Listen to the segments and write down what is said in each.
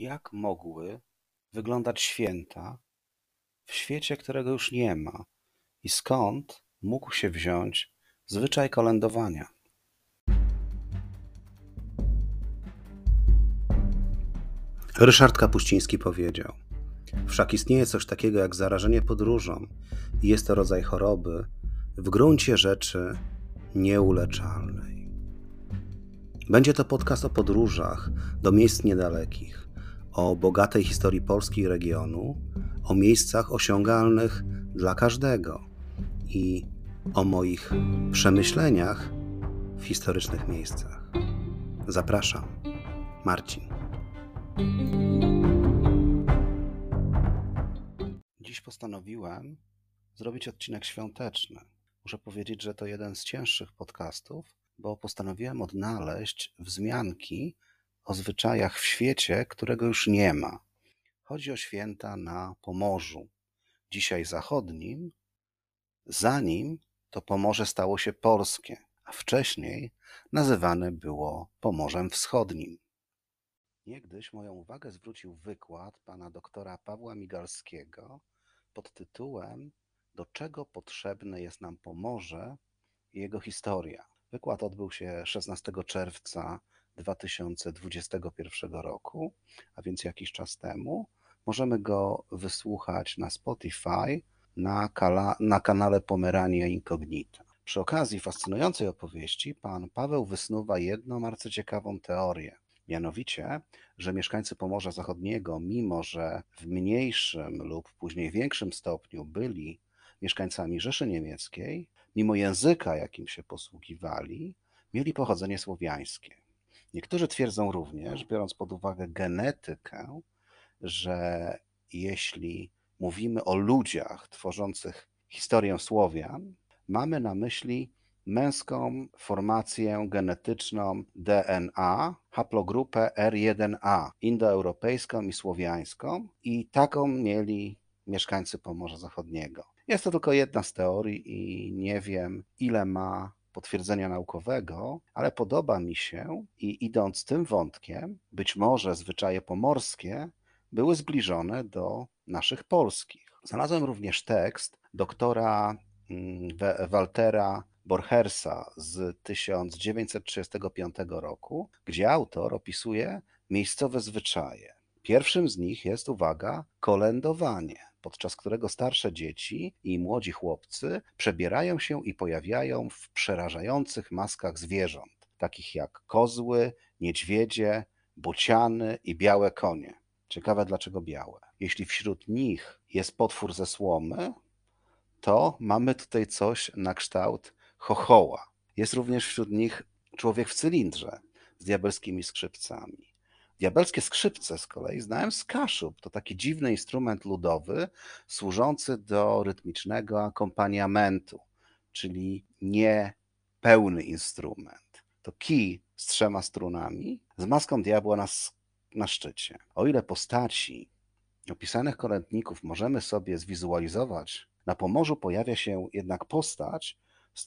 Jak mogły wyglądać święta w świecie, którego już nie ma, i skąd mógł się wziąć zwyczaj kolędowania? Ryszard Kapuściński powiedział: wszak istnieje coś takiego jak zarażenie podróżą i jest to rodzaj choroby w gruncie rzeczy nieuleczalnej. Będzie to podcast o podróżach do miejsc niedalekich, o bogatej historii Polski i regionu, o miejscach osiągalnych dla każdego i o moich przemyśleniach w historycznych miejscach. Zapraszam, Marcin. Dziś postanowiłem zrobić odcinek świąteczny. Muszę powiedzieć, że to jeden z cięższych podcastów, bo postanowiłem odnaleźć wzmianki o zwyczajach w świecie, którego już nie ma. Chodzi o święta na Pomorzu, dzisiaj zachodnim, zanim to Pomorze stało się polskie, a wcześniej nazywane było Pomorzem Wschodnim. Niegdyś moją uwagę zwrócił wykład pana doktora Pawła Migalskiego pod tytułem „Do czego potrzebne jest nam Pomorze i jego historia?” Wykład odbył się 16 czerwca 2021 roku, a więc jakiś czas temu. Możemy go wysłuchać na Spotify, na kanale Pomerania Incognita. Przy okazji fascynującej opowieści pan Paweł wysnuwa jedną arcyciekawą teorię. Mianowicie, że mieszkańcy Pomorza Zachodniego, mimo że w mniejszym lub później większym stopniu byli mieszkańcami Rzeszy Niemieckiej, mimo języka, jakim się posługiwali, mieli pochodzenie słowiańskie. Niektórzy twierdzą również, biorąc pod uwagę genetykę, że jeśli mówimy o ludziach tworzących historię Słowian, mamy na myśli męską formację genetyczną DNA, haplogrupę R1A, indoeuropejską i słowiańską, i taką mieli mieszkańcy Pomorza Zachodniego. Jest to tylko jedna z teorii i nie wiem, ile ma potwierdzenia naukowego, ale podoba mi się i idąc tym wątkiem, być może zwyczaje pomorskie były zbliżone do naszych polskich. Znalazłem również tekst doktora Waltera Borchersa z 1935 roku, gdzie autor opisuje miejscowe zwyczaje. Pierwszym z nich jest, uwaga, kolędowanie, podczas którego starsze dzieci i młodzi chłopcy przebierają się i pojawiają w przerażających maskach zwierząt, takich jak kozły, niedźwiedzie, bociany i białe konie. Ciekawe, dlaczego białe. Jeśli wśród nich jest potwór ze słomy, to mamy tutaj coś na kształt chochoła. Jest również wśród nich człowiek w cylindrze z diabelskimi skrzypcami. Diabelskie skrzypce z kolei znałem z Kaszub. To taki dziwny instrument ludowy służący do rytmicznego akompaniamentu, czyli nie pełny instrument. To kij z 3 strunami z maską diabła na szczycie. O ile postaci opisanych kolędników możemy sobie zwizualizować, na Pomorzu pojawia się jednak postać, z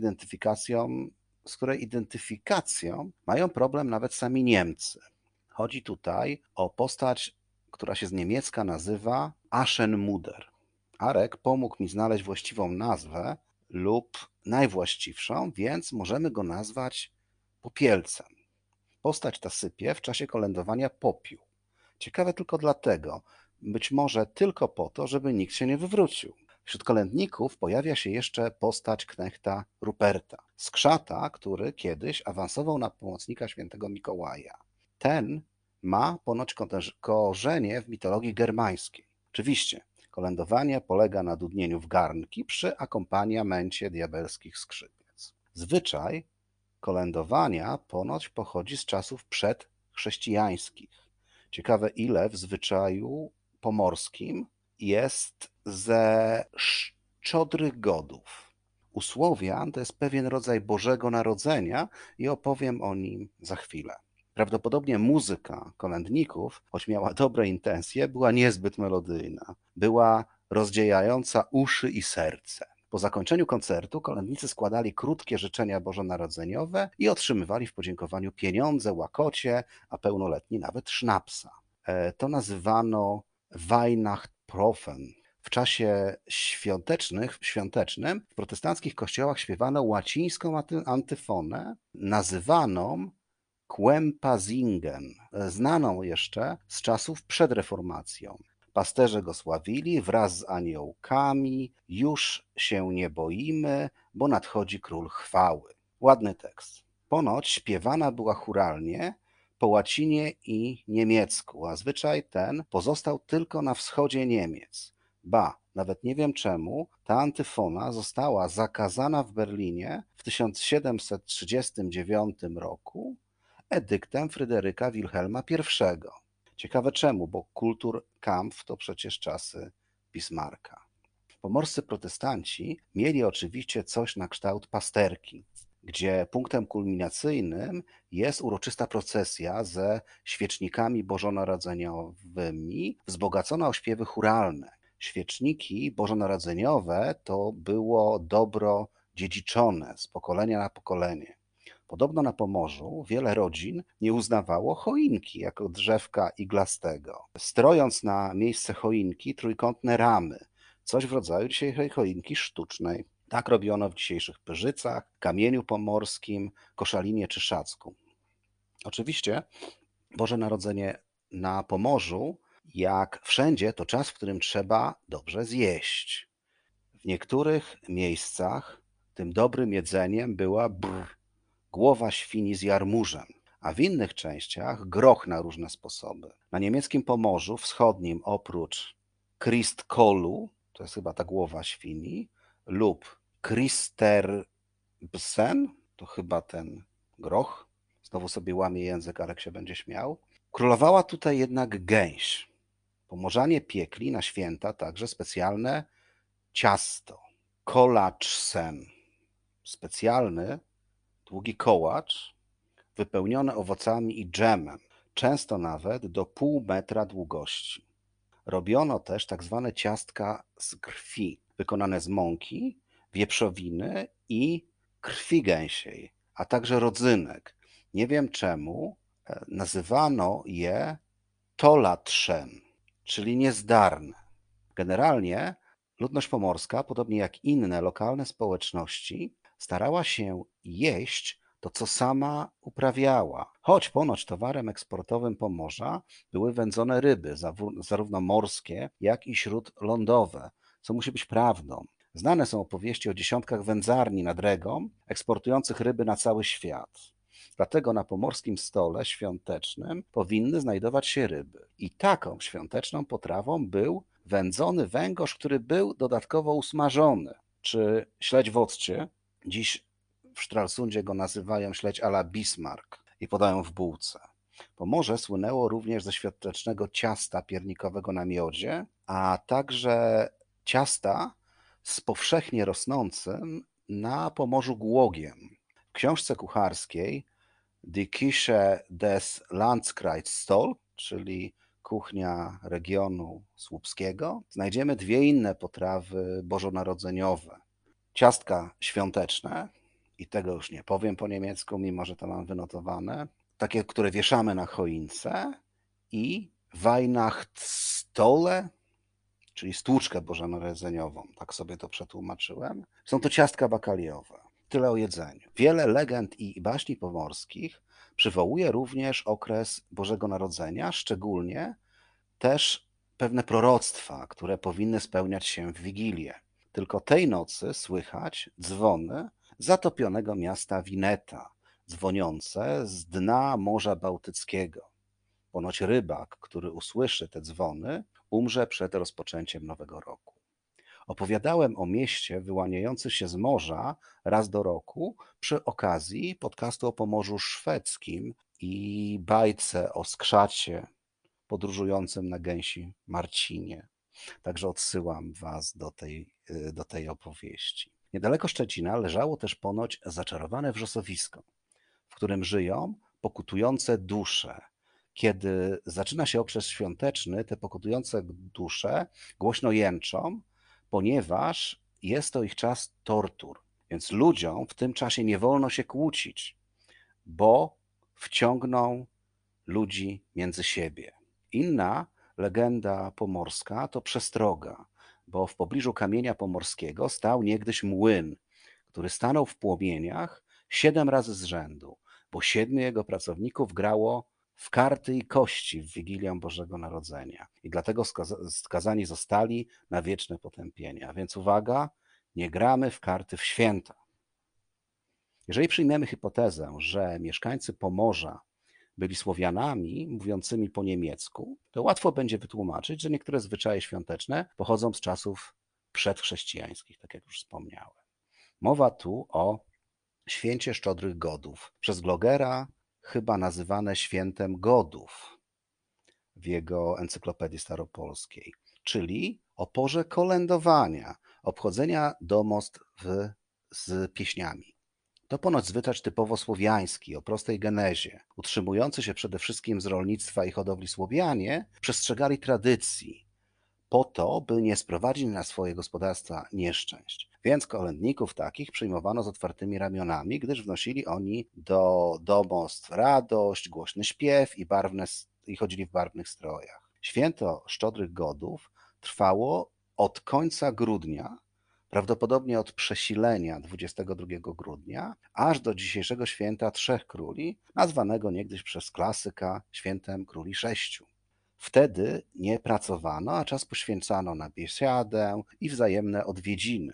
której identyfikacją mają problem nawet sami Niemcy. Chodzi tutaj o postać, która się z niemiecka nazywa Aschenmutter. Arek pomógł mi znaleźć właściwą nazwę lub najwłaściwszą, więc możemy go nazwać Popielcem. Postać ta sypie w czasie kolędowania popiół. Ciekawe tylko dlatego, być może tylko po to, żeby nikt się nie wywrócił. Wśród kolędników pojawia się jeszcze postać knechta Ruperta, skrzata, który kiedyś awansował na pomocnika świętego Mikołaja. Ten ma ponoć korzenie w mitologii germańskiej. Oczywiście, kolędowanie polega na dudnieniu w garnki przy akompaniamencie diabelskich skrzypiec. Zwyczaj kolędowania ponoć pochodzi z czasów przedchrześcijańskich. Ciekawe, ile w zwyczaju pomorskim jest ze szczodrych godów. U Słowian to jest pewien rodzaj Bożego Narodzenia i opowiem o nim za chwilę. Prawdopodobnie muzyka kolędników, choć miała dobre intencje, była niezbyt melodyjna. Była rozdzielająca uszy i serce. Po zakończeniu koncertu kolędnicy składali krótkie życzenia bożonarodzeniowe i otrzymywali w podziękowaniu pieniądze, łakocie, a pełnoletni nawet sznapsa. To nazywano Weihnachtsprofen. W czasie świątecznym w protestanckich kościołach śpiewano łacińską antyfonę nazywaną Quempasingen, znaną jeszcze z czasów przed reformacją. Pasterze go sławili wraz z aniołkami, już się nie boimy, bo nadchodzi król chwały. Ładny tekst. Ponoć śpiewana była chóralnie po łacinie i niemiecku, a zwyczaj ten pozostał tylko na wschodzie Niemiec. Ba, nawet nie wiem czemu, ta antyfona została zakazana w Berlinie w 1739 roku edyktem Fryderyka Wilhelma I. Ciekawe czemu, bo Kulturkampf to przecież czasy Bismarcka. Pomorscy protestanci mieli oczywiście coś na kształt pasterki, gdzie punktem kulminacyjnym jest uroczysta procesja ze świecznikami bożonarodzeniowymi, wzbogacona o śpiewy chóralne. Świeczniki bożonarodzeniowe to było dobro dziedziczone z pokolenia na pokolenie. Podobno na Pomorzu wiele rodzin nie uznawało choinki jako drzewka iglastego, strojąc na miejsce choinki trójkątne ramy, coś w rodzaju dzisiejszej choinki sztucznej. Tak robiono w dzisiejszych Pyrzycach, Kamieniu Pomorskim, Koszalinie czy Szacku. Oczywiście Boże Narodzenie na Pomorzu, jak wszędzie, to czas, w którym trzeba dobrze zjeść. W niektórych miejscach tym dobrym jedzeniem była głowa świni z jarmużem, a w innych częściach groch na różne sposoby. Na niemieckim Pomorzu Wschodnim oprócz Christkolu, to jest chyba ta głowa świni, lub Christerbsen, to chyba ten groch, znowu sobie łamie język, ale się będzie śmiał, królowała tutaj jednak gęś. Pomorzanie piekli na święta także specjalne ciasto, kołaczsen, specjalny, długi kołacz, wypełniony owocami i dżemem, często nawet do pół metra długości. Robiono też tak zwane ciastka z krwi, wykonane z mąki, wieprzowiny i krwi gęsiej, a także rodzynek. Nie wiem czemu nazywano je tolatrzen, czyli niezdarne. Generalnie ludność pomorska, podobnie jak inne lokalne społeczności, starała się jeść to, co sama uprawiała. Choć ponoć towarem eksportowym Pomorza były wędzone ryby, zarówno morskie, jak i śródlądowe, co musi być prawdą. Znane są opowieści o dziesiątkach wędzarni nad Regą, eksportujących ryby na cały świat. Dlatego na pomorskim stole świątecznym powinny znajdować się ryby. I taką świąteczną potrawą był wędzony węgorz, który był dodatkowo usmażony, czy śledź w occie. Dziś w Stralsundzie go nazywają śledź à la Bismarck i podają w bułce. Pomorze słynęło również ze świątecznego ciasta piernikowego na miodzie, a także ciasta z powszechnie rosnącym na Pomorzu głogiem. W książce kucharskiej Die Küche des Landkreises, czyli kuchnia regionu słupskiego, znajdziemy dwie inne potrawy bożonarodzeniowe. Ciastka świąteczne, i tego już nie powiem po niemiecku, mimo że to mam wynotowane, takie, które wieszamy na choince, i Weihnachtsstole, czyli stłuczkę bożonarodzeniową, tak sobie to przetłumaczyłem. Są to ciastka bakaliowe. Tyle o jedzeniu. Wiele legend i baśni pomorskich przywołuje również okres Bożego Narodzenia, szczególnie też pewne proroctwa, które powinny spełniać się w Wigilię. Tylko tej nocy słychać dzwony zatopionego miasta Wineta, dzwoniące z dna Morza Bałtyckiego. Ponoć rybak, który usłyszy te dzwony, umrze przed rozpoczęciem nowego roku. Opowiadałem o mieście wyłaniającym się z morza raz do roku przy okazji podcastu o Pomorzu Szwedzkim i bajce o skrzacie podróżującym na gęsi Marcinie. Także odsyłam Was do tej opowieści. Niedaleko Szczecina leżało też ponoć zaczarowane wrzosowisko, w którym żyją pokutujące dusze. Kiedy zaczyna się okres świąteczny, te pokutujące dusze głośno jęczą, ponieważ jest to ich czas tortur. Więc ludziom w tym czasie nie wolno się kłócić, bo wciągną ludzi między siebie. Inna legenda pomorska to przestroga, bo w pobliżu Kamienia Pomorskiego stał niegdyś młyn, który stanął w płomieniach 7 razy z rzędu, bo 7 jego pracowników grało w karty i kości w Wigilię Bożego Narodzenia i dlatego skazani zostali na wieczne potępienie. A więc uwaga, nie gramy w karty w święta. Jeżeli przyjmiemy hipotezę, że mieszkańcy Pomorza byli Słowianami mówiącymi po niemiecku, to łatwo będzie wytłumaczyć, że niektóre zwyczaje świąteczne pochodzą z czasów przedchrześcijańskich, tak jak już wspomniałem. Mowa tu o święcie Szczodrych Godów, przez Glogera chyba nazywane świętem Godów w jego encyklopedii staropolskiej, czyli o porze kolędowania, obchodzenia domostw z pieśniami. To ponoć zwyczaj typowo słowiański, o prostej genezie. Utrzymujący się przede wszystkim z rolnictwa i hodowli Słowianie przestrzegali tradycji po to, by nie sprowadzić na swoje gospodarstwa nieszczęść. Więc kolędników takich przyjmowano z otwartymi ramionami, gdyż wnosili oni do domostw radość, głośny śpiew i chodzili w barwnych strojach. Święto Szczodrych Godów trwało od końca grudnia, prawdopodobnie od przesilenia 22 grudnia, aż do dzisiejszego święta Trzech Króli, nazwanego niegdyś przez klasyka świętem Króli Sześciu. Wtedy nie pracowano, a czas poświęcano na biesiadę i wzajemne odwiedziny.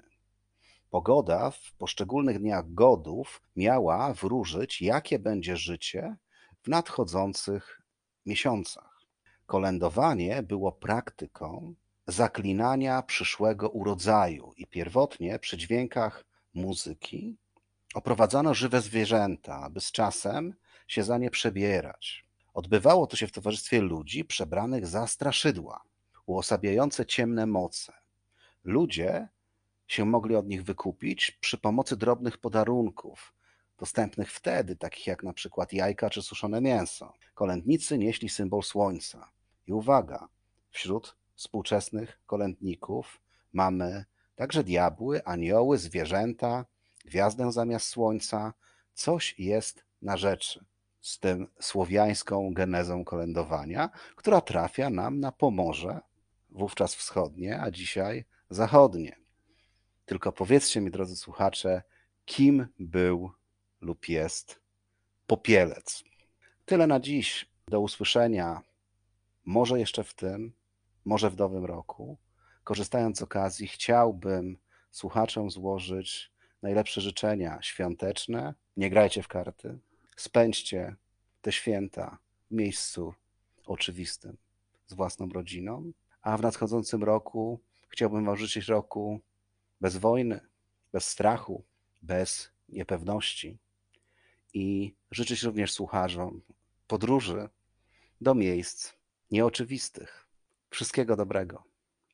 Pogoda w poszczególnych dniach godów miała wróżyć, jakie będzie życie w nadchodzących miesiącach. Kolędowanie było praktyką zaklinania przyszłego urodzaju i pierwotnie przy dźwiękach muzyki oprowadzano żywe zwierzęta, aby z czasem się za nie przebierać. Odbywało to się w towarzystwie ludzi przebranych za straszydła, uosabiające ciemne moce. Ludzie się mogli od nich wykupić przy pomocy drobnych podarunków, dostępnych wtedy, takich jak na przykład jajka czy suszone mięso. Kolędnicy nieśli symbol słońca. I uwaga, wśród współczesnych kolędników mamy także diabły, anioły, zwierzęta, gwiazdę zamiast słońca. Coś jest na rzeczy z tym słowiańską genezą kolędowania, która trafia nam na Pomorze, wówczas wschodnie, a dzisiaj zachodnie. Tylko powiedzcie mi, drodzy słuchacze, kim był lub jest Popielec. Tyle na dziś. Do usłyszenia może jeszcze w tym, może w nowym roku. Korzystając z okazji, chciałbym słuchaczom złożyć najlepsze życzenia świąteczne. Nie grajcie w karty. Spędźcie te święta w miejscu oczywistym z własną rodziną. A w nadchodzącym roku chciałbym wam życzyć roku bez wojny, bez strachu, bez niepewności i życzyć również słuchaczom podróży do miejsc nieoczywistych. Wszystkiego dobrego.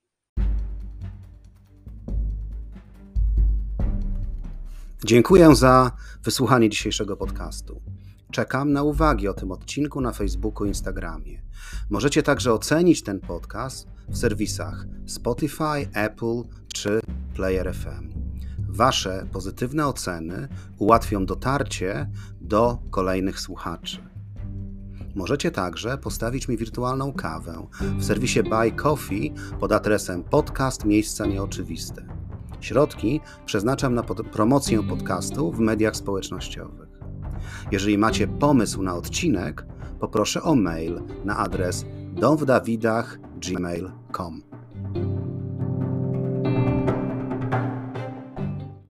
Dziękuję za wysłuchanie dzisiejszego podcastu. Czekam na uwagi o tym odcinku na Facebooku i Instagramie. Możecie także ocenić ten podcast w serwisach Spotify, Apple czy Player FM. Wasze pozytywne oceny ułatwią dotarcie do kolejnych słuchaczy. Możecie także postawić mi wirtualną kawę w serwisie Buy Coffee pod adresem podcast Miejsca Nieoczywiste. Środki przeznaczam na promocję podcastu w mediach społecznościowych. Jeżeli macie pomysł na odcinek, poproszę o mail na adres domwdawidach@gmail.com.